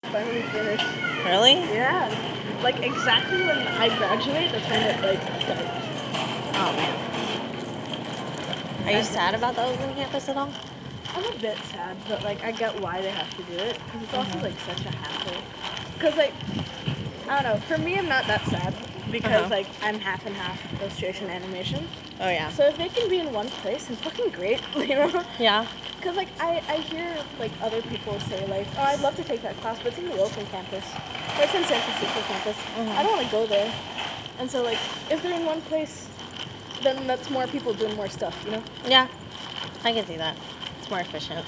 finally finished. Really? Yeah. Like exactly when I graduate, that's when it like starts. Oh man. Are you sad about the open campus at all? I'm a bit sad, but like I get why they have to do it because it's also Mhm. like such a hassle. Because like I don't know. For me, I'm not that sad because like I'm half and half illustration animation. Oh yeah. So if they can be in one place, then fucking great, you know? Yeah. Because like I hear like other people say like, oh, I'd love to take that class, but it's in the Oakland campus, or it's in San Francisco campus. I don't want to go there. And so like if they're in one place, then that's more people doing more stuff, you know? Yeah. I can see that. It's more efficient.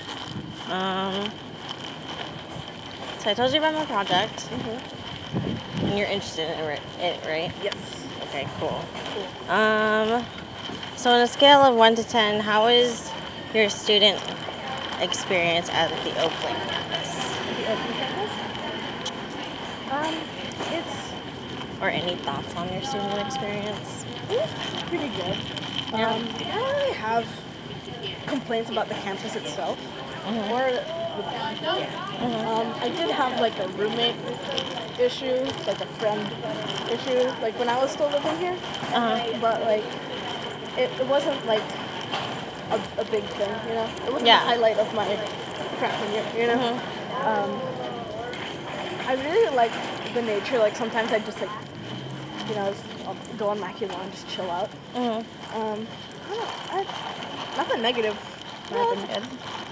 So I told you about my project, and you're interested in it, right? Yes. Okay, cool. Cool. So on a scale of 1 to 10, how is your student experience at the Oakland campus? The Oakland campus? It's Or any thoughts on your student experience? pretty good. Yeah. I don't really have complaints about the campus itself or the band. I did have like a roommate issue, like a friend issue, like when I was still living here. But like it wasn't like a big thing, you know. It wasn't the highlight of my freshman year, you know. I really like the nature. Like sometimes I just like, you know, I'll go on Mackey Lawn and just chill out. I don't know, nothing negative. That's good.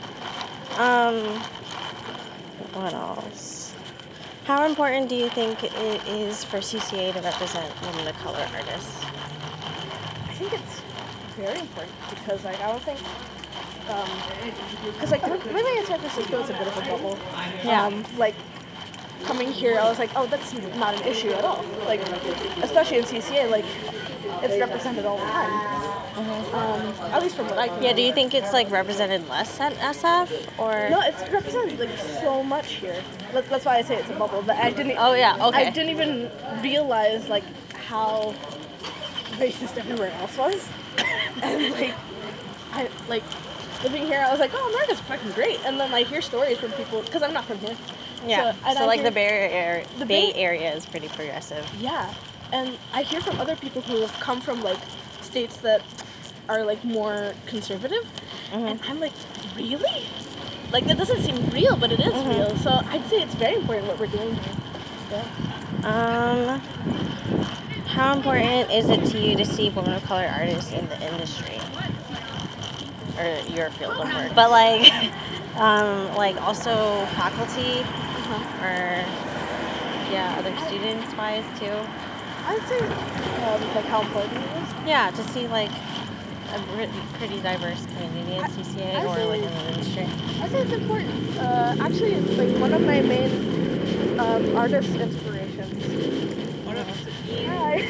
What else? How important do you think it is for CCA to represent women of color artists? I think it's very important because like I don't think because like living in San Francisco is a bit of a bubble. Like coming here, I was like, oh, that's not an issue at all. Like especially in CCA, like it's represented all the time. At least from what I can. Yeah. Do you think it's like represented less at SF or? No, it's represented like so much here. That's why I say it's a bubble. But I didn't. Oh yeah. Okay. I didn't even realize like how racist everywhere else was, and like I like living here. I was like, oh, America's fucking great. And then I hear stories from people because I'm not from here. Yeah. So like the Bay Bay Area is pretty progressive. Yeah, and I hear from other people who have come from like states that are like more conservative, and I'm like, really? Like that doesn't seem real, but it is real. So I'd say it's very important what we're doing here. Yeah. How important is it to you to see women of color artists in the industry or your field of work? But like also faculty or other students wise too. I'd say like how important it is. Yeah, to see like a pretty diverse community at CCA or like in the industry. I say it's important. Actually, it's like one of my main artist inspirations. Hi.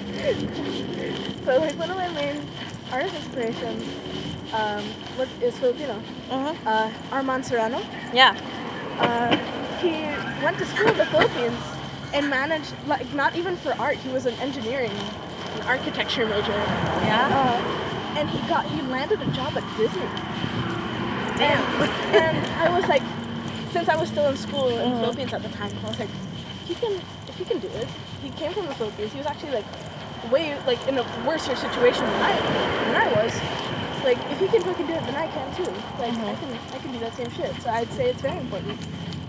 So like one of my main artist inspirations is Filipino. Armand Serrano. Yeah. He went to school in the Philippines and managed, like, not even for art. He was an architecture major. Yeah. And he landed a job at Disney. Damn. And I was like, since I was still in school in the Philippines at the time, I was like, if he can do it. He came from the Philippines. He was actually like way like in a worse situation than I was. Like if he can fucking do it, then I can too. Like I can do that same shit. So I'd say it's very important.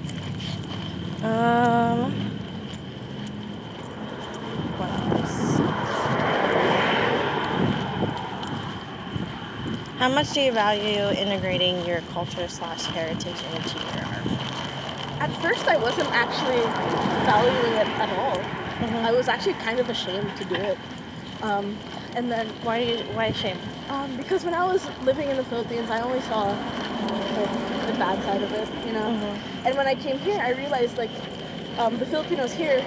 What else? How much do you value integrating your culture/heritage into your art? At first, I wasn't actually valuing it at all. I was actually kind of ashamed to do it. And then why shame? Because when I was living in the Philippines, I only saw like, the bad side of it, you know. And when I came here, I realized like the Filipinos here,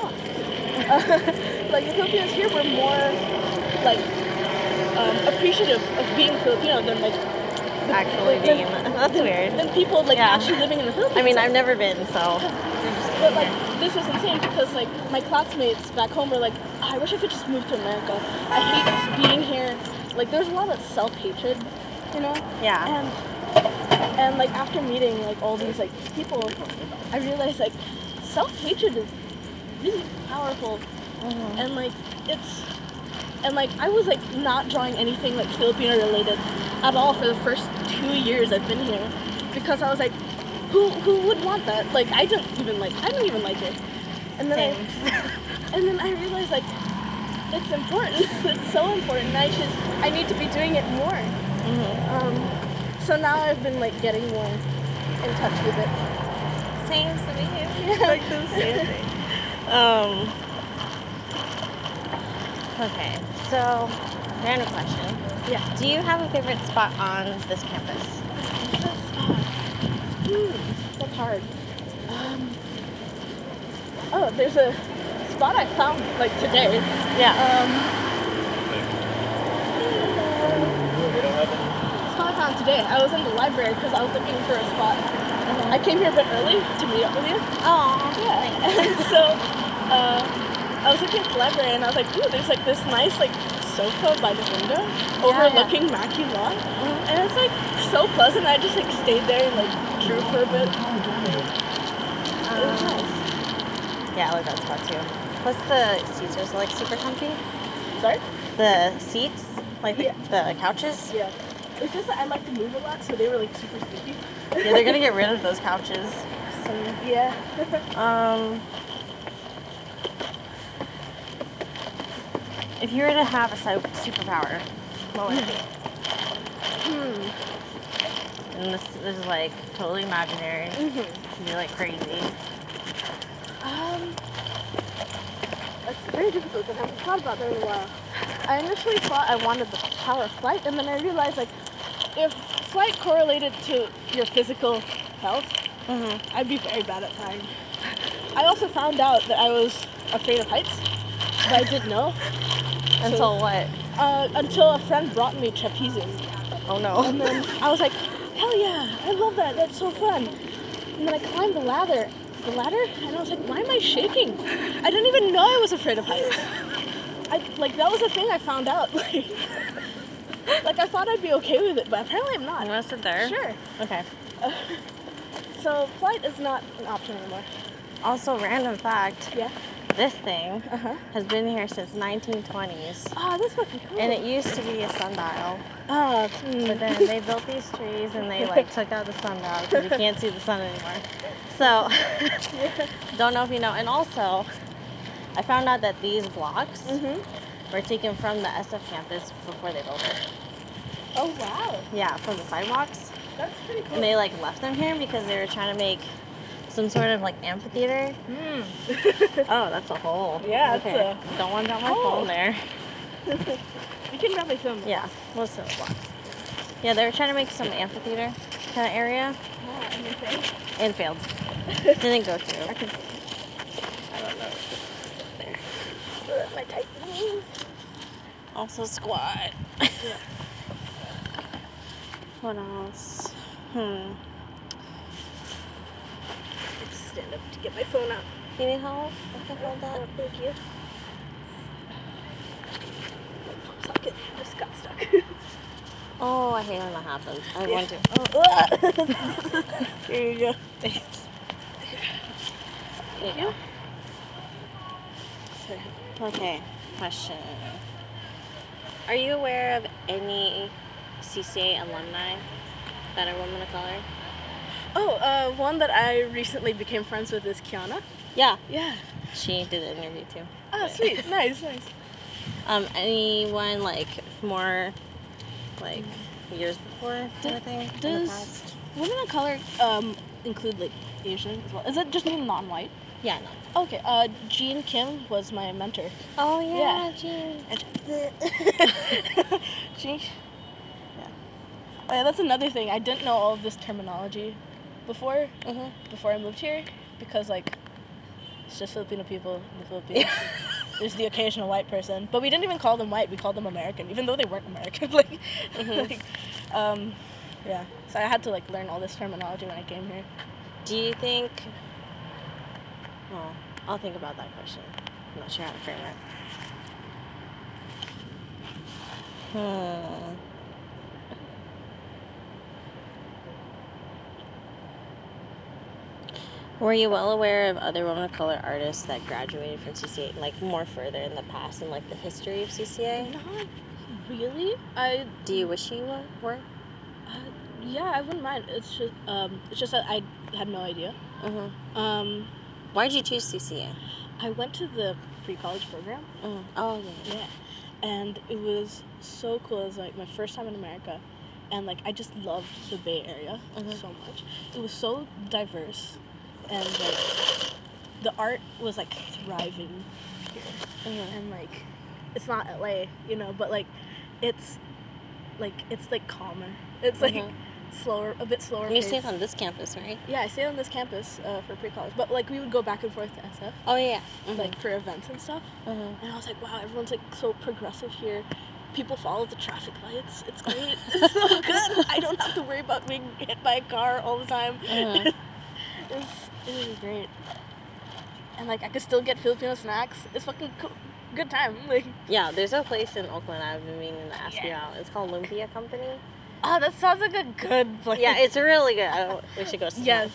like the Filipinos here were more like appreciative of being Filipino than like actually being that's weird. Than people like actually living in the Philippines. I mean, I've never been, so. But like this is insane because like my classmates back home were like, oh, I wish I could just move to America. I hate being here. Like there's a lot of self-hatred, you know. Yeah. And like after meeting like all these like people, I realized like self-hatred is really powerful. And like it's and like I was like not drawing anything like Filipino related at all for the first 2 years I've been here, because I was like, who would want that? Like I don't even like it. And then I realized like it's important. It's so important. I need to be doing it more. So now I've been like getting more in touch with it. Same, same. Yeah. Like the same thing. Okay, so random question. Yeah. Do you have a favorite spot on this campus? That's hard. Oh, there's a spot I found like today. Yeah. Spot I found today. I was in the library because I was looking for a spot. I came here a bit early to meet up with you. Oh, Yeah. And so I was looking at the library and I was like, ooh, there's like this nice like sofa by the window overlooking Mackey Lawn. And it's like so pleasant. I just like stayed there and like drew for a bit. It was nice. Yeah, I like that spot too. Plus the seats are like super comfy. Sorry? The seats, like the couches. Yeah. It's just that I like to move a lot, so they were like super squeaky. Yeah, they're gonna get rid of those couches. So, yeah. If you were to have a superpower, what would it be? And this is like totally imaginary. You're like crazy. That's very difficult because I haven't thought about that in a while. I initially thought I wanted the power of flight, and then I realized like if flight correlated to your physical health, I'd be very bad at flying. I also found out that I was afraid of heights, but I didn't know. Until what? Until a friend brought me trapezing. Oh no. And then I was like, hell yeah, I love that, that's so fun. And then I climbed the ladder, and I was like, why am I shaking? I didn't even know I was afraid of heights. That was a thing I found out. Like I thought I'd be okay with it, but apparently I'm not. You want to sit there? Sure. Okay. So flight is not an option anymore. Also, random fact. Yeah. This thing has been here since 1920s. Oh, that's fucking cool. And it used to be a sundial. Oh. But then they built these trees and they like took out the sundial because you can't see the sun anymore. So, don't know if you know. And also, I found out that these blocks were taken from the SF campus before they built it. Oh, wow. Yeah, from the sidewalks. That's pretty cool. And they like left them here because they were trying to make some sort of like amphitheater. Oh, that's a hole. Yeah, okay. Don't want down my phone there. You can probably film it. Yeah, we'll film the blocks. Yeah, they were trying to make some amphitheater kind of area. And failed. Didn't go through. I don't know. There. My tight knees. Also squat. Yeah. What else? Let's stand up to get my phone out. You need help? I can hold that. Thank you. Socket just got stuck. Oh, I hate when that happens. I want to. Here you go. Thanks. Thank you. Okay, question. Are you aware of any CCA alumni that are women of color? Oh, one that I recently became friends with is Kiana. Yeah. Yeah. She did the interview too. Oh, sweet. Nice. Anyone like more like years before kind of thing? Does women of color include like Asian as well? Is it just non-white? Yeah, no. Okay. Jean Kim was my mentor. Oh yeah, Jean. Jean. Yeah. Oh, yeah. That's another thing. I didn't know all of this terminology before I moved here, because like it's just Filipino people in the Philippines. There's the occasional white person, but we didn't even call them white. We called them American, even though they weren't American. Yeah. So I had to like learn all this terminology when I came here. Do you think? Well, I'll think about that question. I'm not sure how to frame it. Were you well aware of other women of color artists that graduated from CCA, like more further in the past in like the history of CCA? Not really. Do you wish you were? Yeah, I wouldn't mind. It's just that I had no idea. Mm-hmm. Why did you choose CCA? I went to the pre-college program. Mm. Oh yeah. Yeah, and it was so cool. It was like my first time in America, and like I just loved the Bay Area so much. It was so diverse, and like the art was like thriving here, and like it's not LA, but like it's like calmer. It's like slower, a bit slower. And you pace. stayed on this campus, right? Yeah, I stayed on this campus for pre-college, but like we would go back and forth to SF. Oh yeah. Like for events and stuff. And I was like, wow, everyone's like so progressive here. People follow the traffic lights. It's great. It's so good. I don't have to worry about being hit by a car all the time. It was great. And like I could still get Filipino snacks. It's fucking cool. Good time. Like yeah, there's a place in Oakland I've been meaning to ask you out. It's called Lumpia Company. Oh, that sounds like a good place. Yeah, it's really good. We should go see Yes.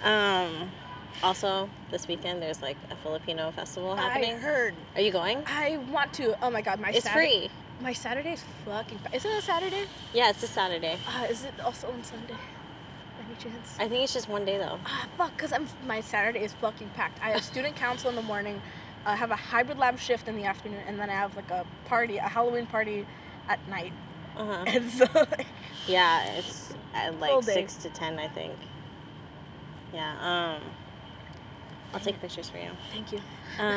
Also, this weekend there's like a Filipino festival happening. I heard. Are you going? I want to. Oh my god, It's free. My Saturday's fucking. Isn't it a Saturday? Yeah, it's a Saturday. Is it also on Sunday? Any chance? I think it's just one day though. Fuck, cause my Saturday is fucking packed. I have student council in the morning. I have a hybrid lab shift in the afternoon, and then I have like a Halloween party at night. And so like, yeah, it's at like 6 to 10, I think. Yeah. I'll take pictures for you. Thank you.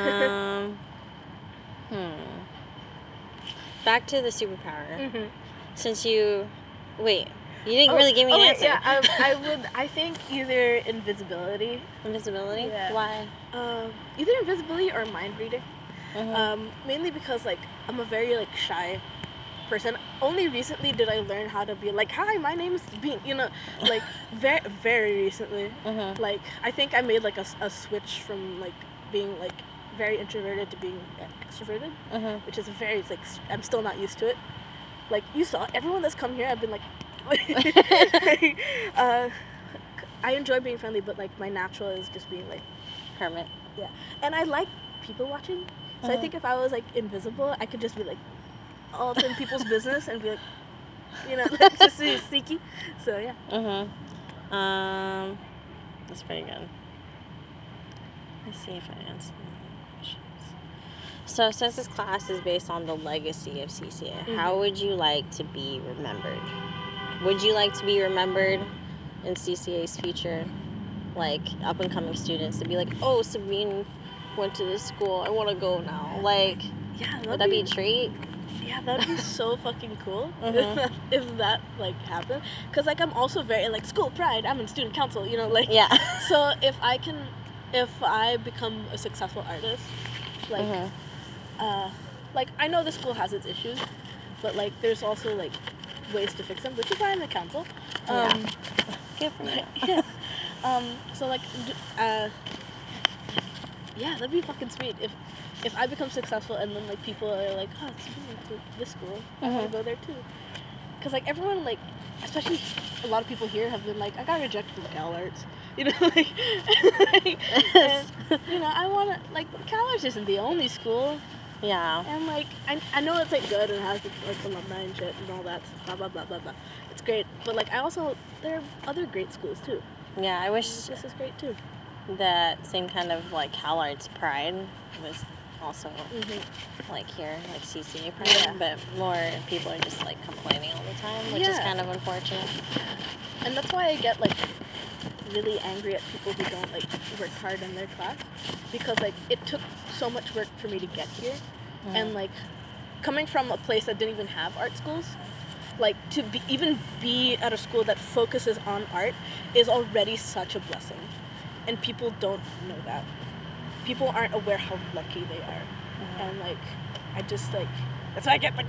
Back to the superpower. Since you didn't really give me an answer. Yeah, I think either invisibility. Invisibility? Yeah. Why? Either invisibility or mind reading. Mainly because like I'm a very like shy person. Only recently did I learn how to be like, hi, my name is Bean. Like very very recently. Like I think I made like a switch from like being like very introverted to being extroverted, which is very like I'm still not used to it. Like you saw everyone that's come here, I've been like I enjoy being friendly, but like my natural is just being like hermit. Yeah, and I like people watching. So I think if I was like invisible, I could just be like all up in people's business and be like, like, just be sneaky. So yeah. That's pretty good. Let's see if I answer my questions. So since this class is based on the legacy of CCA, how would you like to be remembered? Would you like to be remembered in CCA's future, like up and coming students to be like, oh, Sabine went to this school, I want to go now? Like, would that be a treat? Yeah, that'd be so fucking cool if that like happened. Cause like I'm also very like school pride. I'm in student council, like So if I become a successful artist, like like I know the school has its issues, but like there's also like ways to fix them, which is why I'm in the council. Good for you. Yes. So like yeah, that'd be fucking sweet if I become successful and then like people are like, oh, it's really this school, I want to go there too. Cause like everyone like, especially a lot of people here have been like, I got rejected from Cal Arts, like, and, I want to like Cal Arts isn't the only school. Yeah. And like I know it's like good and has like alumni and shit and all that blah blah blah blah blah. It's great, but like there are other great schools too. Yeah, I wish this is great too. That same kind of like Cal Arts pride was also like here, like CCA pride, but more people are just like complaining all the time, which is kind of unfortunate. And that's why I get like really angry at people who don't like work hard in their class, because like it took so much work for me to get here, and like coming from a place that didn't even have art schools, like to even be at a school that focuses on art is already such a blessing, and people don't know that. People aren't aware how lucky they are, and like I just like that's why I get like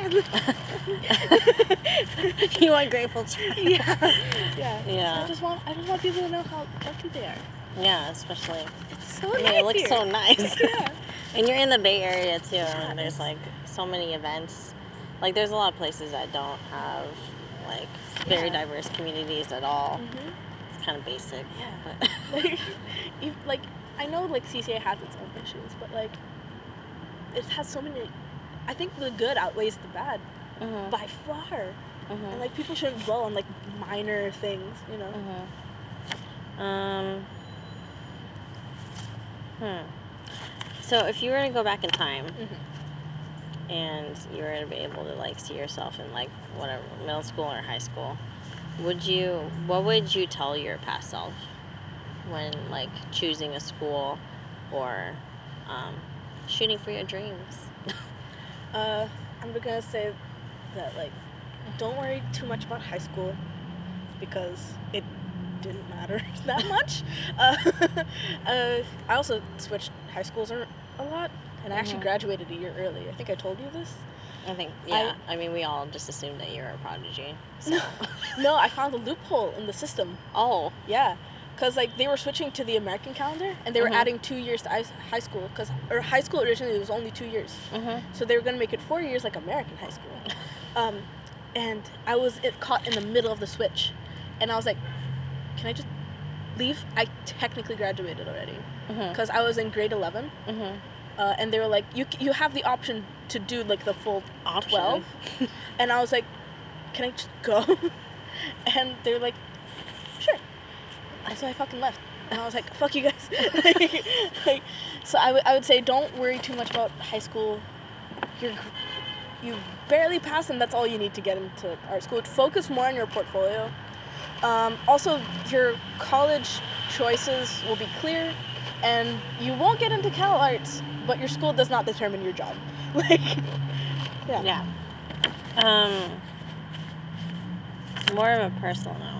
you want grateful child. Yeah. So I just want people to know how lucky they are. Yeah, especially. It's so nice. It looks here. so nice. Yeah. And you're in the Bay Area too, and there's like so many events. Like there's a lot of places that don't have like very diverse communities at all. It's kind of basic. Yeah. But Like, I know, like, CCA has its own issues, but, like, it has so many... I think the good outweighs the bad Mhm. by far. And, Mhm. like, people shouldn't dwell on, like, minor things, you know? Mhm. So if you were to go back in time and you were to be able to like see yourself in like whatever middle school or high school, what would you tell your past self when like choosing a school or shooting for your dreams? I'm gonna say that, like, don't worry too much about high school because it didn't matter that much. I also switched high schools a lot, and I actually graduated a year early. I think I told you this. I think, yeah. I mean, we all just assumed that you were a prodigy. So. No, I found a loophole in the system. Oh. Yeah. Because, like, they were switching to the American calendar, and they were adding 2 years to high school. Because high school originally was only 2 years. So they were going to make it 4 years like American high school. And I was caught in the middle of the switch. And I was like, can I just leave? I technically graduated already. Because I was in grade 11. And they were like, you have the option to do, like, the full 12. And I was like, can I just go? And they were like, sure. And so I fucking left. And I was like, fuck you guys. So I would say don't worry too much about high school. You barely pass, and that's all you need to get into art school. Focus more on your portfolio. Also, your college choices will be clear, and you won't get into Cal Arts, but your school does not determine your job. Like, yeah. More of a personal note.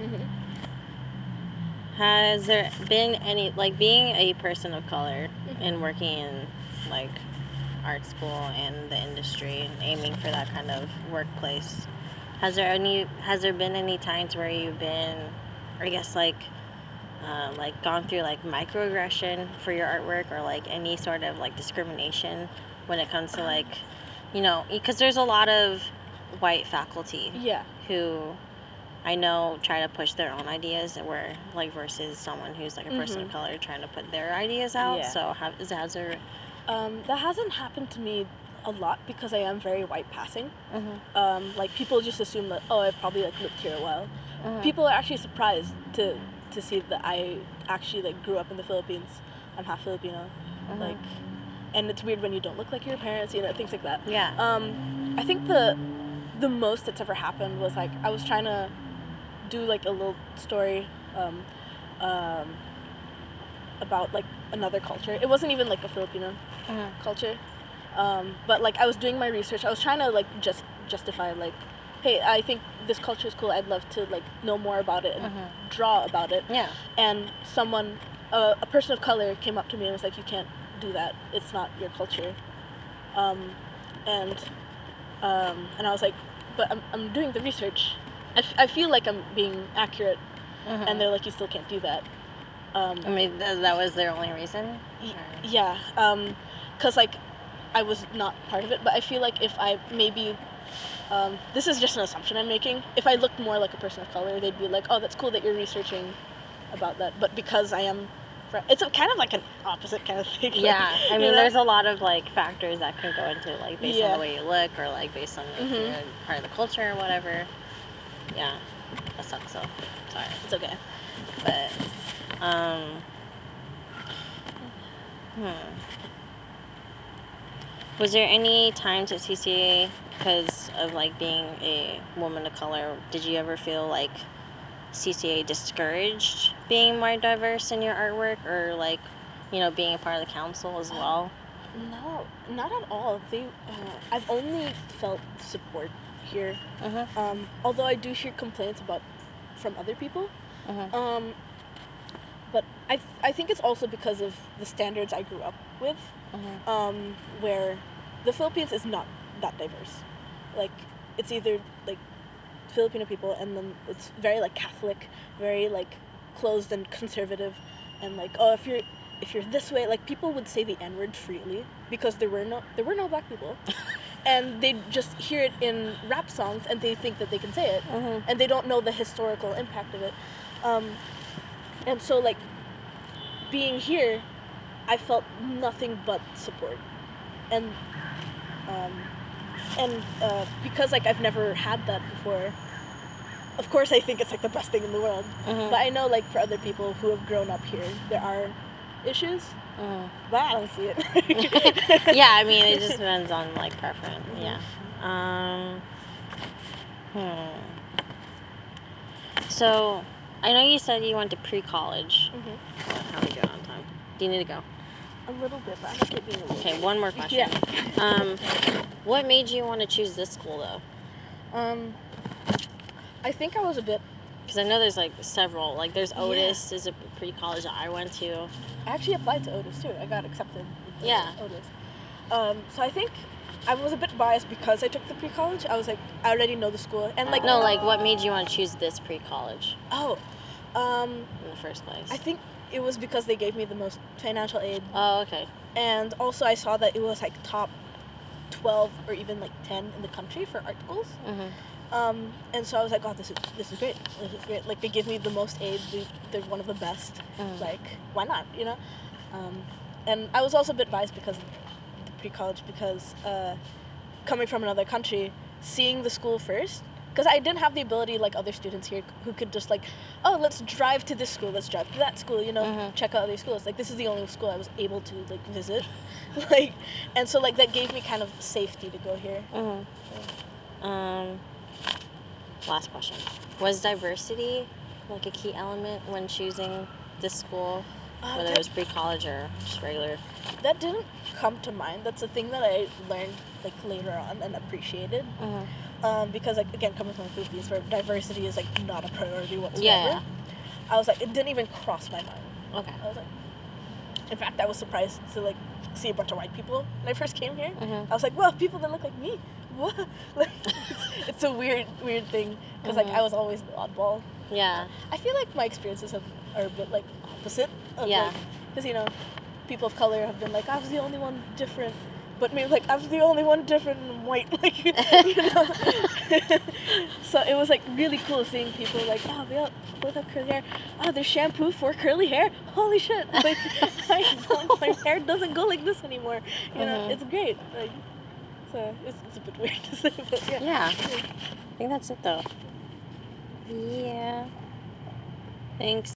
Has there been any, like, being a person of color and working in, like, art school and the industry and aiming for that kind of workplace, has there been any times where you've been, or I guess, like gone through, like, microaggression for your artwork, or, like, any sort of, like, discrimination when it comes to, like, you know, because there's a lot of white faculty who I know try to push their own ideas, where, like, versus someone who's, like, a person of color trying to put their ideas out. Yeah. So has there... That hasn't happened to me a lot because I am very white passing. Like, people just assume that, oh, I've probably, like, lived here a while. People are actually surprised to see that I actually, like, grew up in the Philippines. I'm half Filipino. Like, and it's weird when you don't look like your parents, you know, things like that. Yeah. I think the most that's ever happened was, like, I was trying to do, like, a little story about, like, another culture. It wasn't even, like, a Filipino culture. But, like, I was doing my research. I was trying to, like, just justify, like, hey, I think this culture is cool. I'd love to, like, know more about it and draw about it. Yeah. And someone, a person of color came up to me and was like, you can't do that. It's not your culture. And I was like, but I'm doing the research. I feel like I'm being accurate. And they're like, you still can't do that. I mean, that was their only reason? Yeah. Because, like, I was not part of it, but I feel like if I maybe... this is just an assumption I'm making. If I looked more like a person of color, they'd be like, oh, that's cool that you're researching about that. But because I am... It's kind of like an opposite kind of thing. Yeah, like, I mean, there's a lot of, like, factors that can go into, like, based on the way you look, or, like, based on if you're part of the culture or whatever. Yeah, that sucks, so sorry. It's okay. But, was there any times at CCA, because of, like, being a woman of color, did you ever feel like CCA discouraged being more diverse in your artwork, or, like, you know, being a part of the council as well? No, not at all. I've only felt support here. Although I do hear complaints from other people. But I think it's also because of the standards I grew up with, where the Philippines is not that diverse. Like, it's either, like, Filipino people, and then it's very, like, Catholic, very, like, closed and conservative, and, like, oh, if you're this way, like, people would say the N-word freely because there were no black people. And they just hear it in rap songs and they think that they can say it, and they don't know the historical impact of it. And so like being here, I felt nothing but support, and um, because like I've never had that before. Of course, I think it's like the best thing in the world. But I know like for other people who have grown up here, there are issues. But I don't see it. Yeah, I mean, it just depends on like preference. Yeah. So, I know you said you went to pre-college. How are we doing on time? Do you need to go? A little bit, but I'm not getting a little Okay, bit. one more question. Yeah. What made you want to choose this school though? I think I was a bit. Because I know there's like several. Like there's Otis is a pre-college that I went to. I actually applied to Otis too. I got accepted. Yeah. Otis. So I think I was a bit biased because I took the pre-college. I was like, I already know the school, and like. No, like what made you want to choose this pre-college? Oh. In the first place. I think it was because they gave me the most financial aid. Oh, okay. And also I saw that it was like top 12 or even like 10 in the country for art schools. And so I was like, oh, this is great. This is great. Like they give me the most aid. They're one of the best. Like why not? You know. And I was also a bit biased because of the pre-college because coming from another country, seeing the school first. Because I didn't have the ability like other students here who could just like, oh, let's drive to this school, let's drive to that school, you know, check out other schools. Like this is the only school I was able to like visit, like, and so like that gave me kind of safety to go here. Last question: was diversity like a key element when choosing this school, whether it was pre-college or just regular? That didn't come to mind. That's a thing that I learned like later on and appreciated. Because like again, coming from the Philippines where diversity is like not a priority whatsoever. Yeah. I was like, it didn't even cross my mind. Okay. I was like, in fact, I was surprised to like see a bunch of white people when I first came here. I was like, well, people that look like me. What? Like, it's a weird thing because like I was always the oddball. Yeah. I feel like my experiences are a bit like opposite. Yeah. Because you know, people of color have been like, I was the only one different. But maybe like I was the only one different and I'm white, like you know. So it was like really cool seeing people like, oh, we both have curly hair. Oh, there's shampoo for curly hair. Holy shit! Like my hair doesn't go like this anymore. You know, it's great. Like, so it's a bit weird to say, but yeah. Yeah. I think that's it though. Yeah. Thanks.